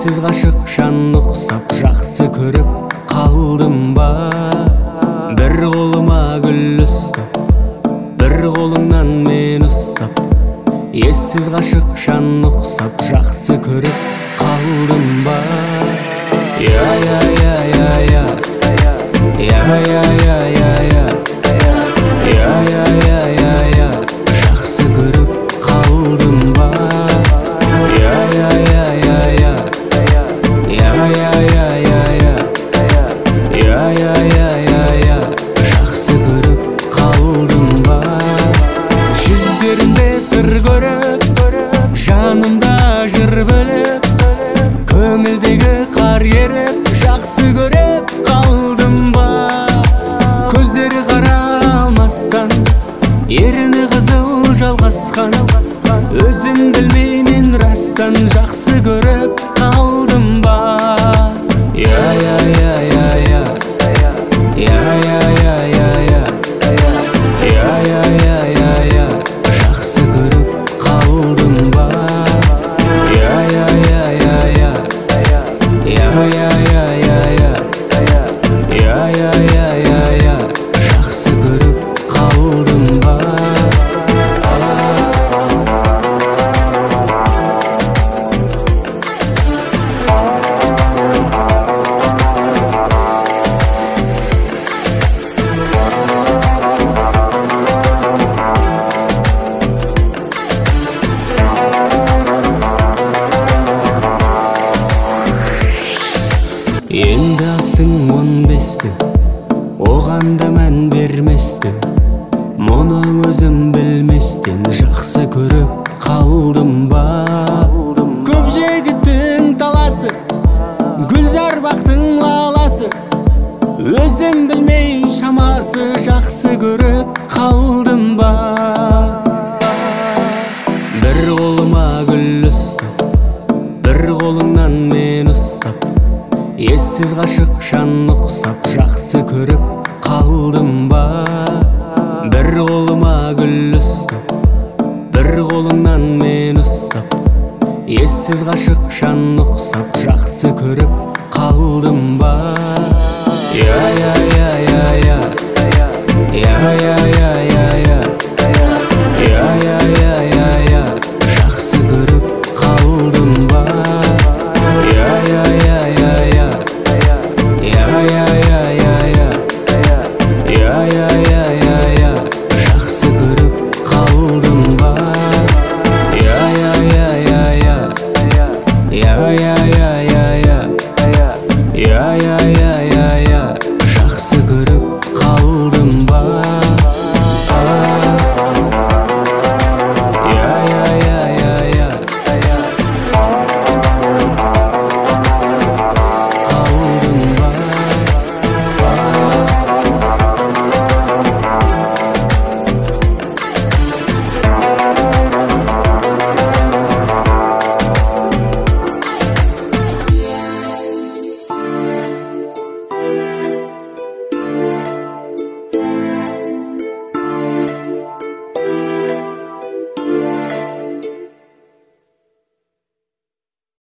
Ессіз ғашық жан ұқсап жақсы көріп қалдым ба? Бір қолыма гүл ұстап, бір қолыңнан мен ұстап, ессіз ғашық жан ұқсап жақсы көріп қалдым ба? Я я я я я я я я я я я я я я я жақсы көріп қалдым ба? Я я я я я я я я я я я я я я жақсы көріп қалдым ба? Жүздерінде сыр көріп, жанымда жыр бөліп, көңілдегі қар еріп, жақсы көріп қалдым ба? Көздері қара алмастан, еріні қызыл жалғасқан, өзім білмеймін растан жақсы көріп қалдым ба? Я я я я я я я я я я я я я я я жақсы көріп қалдым ба? Я я я я я я я я я я я я я я я жақсы көріп қалдым ба? Енді астың 15-ті, оған да мән берместен, мұны өзім білместен жақсы көріп қалдым ба? Көп жігіттің таласы, гүлзар бақтың лаласы, өзім білмей шамасы жақсы көріп қалдым ба? Бір қолыма гүл ұстап, бір қолыңнан мен ұстап, ессіз ғашық жан ұқсап жақсы көріп қалдым ба? Бір қолыма гүл ұстап, бір қолыңнан мен ұстап, ессіз ғашық жан ұқсап жақсы көріп қалдым ба? Я я я я я я я я я я я я я я я жақсы көріп қалдым ба? Я я я я я я я я я я я я я я жақсы көріп қалдым ба? Я я я я я я я я я я я